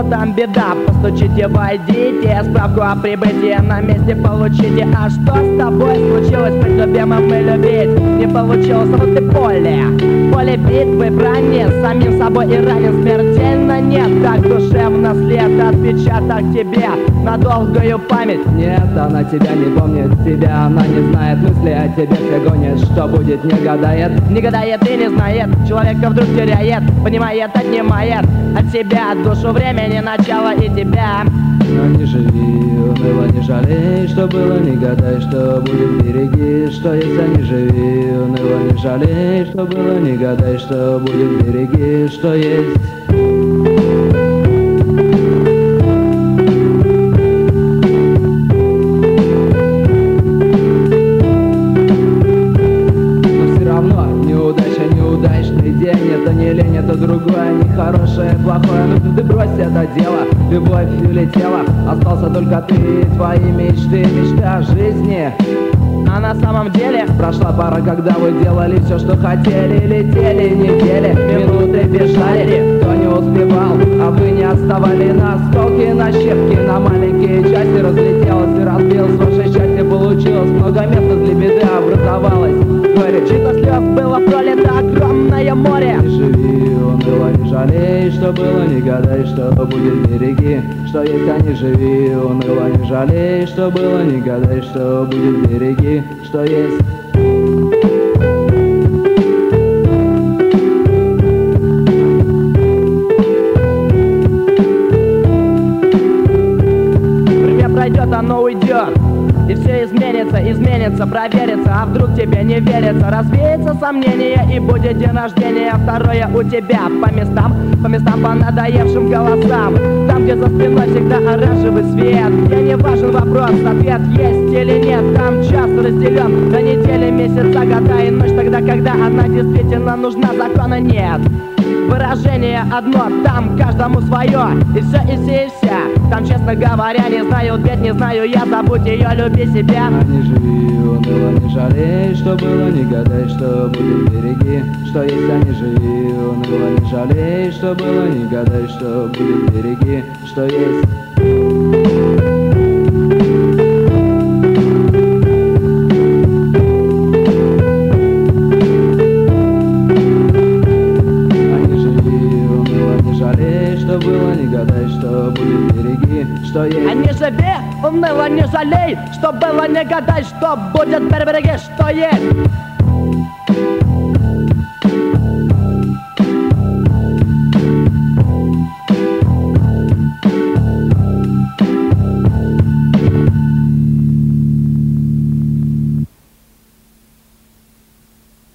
там беда? Постучите, войдите, справку о прибытии на месте получите. А что с тобой случилось? Быть любимым и любить не получилось, вот ты поле битвы, брони, самим собой и ранен смертельно нет. Так душевно след, отпечаток тебе на долгую память. Нет, она тебя не помнит, тебя она не знает, мысли о тебе все гонит, что будет не гадает. Не гадает и не знает, человека вдруг теряет, понимает, отнимает от себя душу, времени, начало и тебя. Но не живи, уныло не жалей, что было, не гадай, что будет, береги, что есть, а не живи, уныло не жалей, что было, не гадай, что будет, береги, что есть. Неудачный день, это не лень, это другое, не хорошее, плохое. Ну ты брось это дело, любовь улетела, остался только ты и твои мечты, мечты о жизни. А на самом деле прошла пора, когда вы делали все, что хотели, летели недели, минуты бежали, кто не успевал, а вы не отставали. На осколки, на щепки, на маленькие части разлетелось и разбилось ваше счастье, получилось много места для беды образовалось. Горе, чьих-то слез было пролито огромное море. Не живи, уныло не жалей, что было, не гадай, что будет, береги, что есть, а не живи, уныло не жалей, что было, не гадай, что будет, береги, что есть. Время пройдет, оно уйдет, и все изменится, проверится, а вдруг тебе не верится. Развеется сомнение, и будет день рождения второе у тебя. По местам, по надоевшим голосам, там, где за спиной всегда оранжевый свет. Где не важен вопрос, ответ есть или нет. Там час разделен на недели, месяца, года и ночь. Тогда, когда она действительно нужна, закона нет. Выражение одно, там каждому свое, и все, и все, и вся. Там, честно говоря, не знаю, ведь не знаю я, забудь ее, люби себя. А не живи, уныло не жалей, что было, не гадай, что будет, береги, что есть, а не живи, уныло не жалей, что было, не гадай, что будет, береги, что есть. Что было, не гадай, что будет, береги, что есть. А не живи, уныло не жалей, что было, не гадай, что будет, береги, что есть.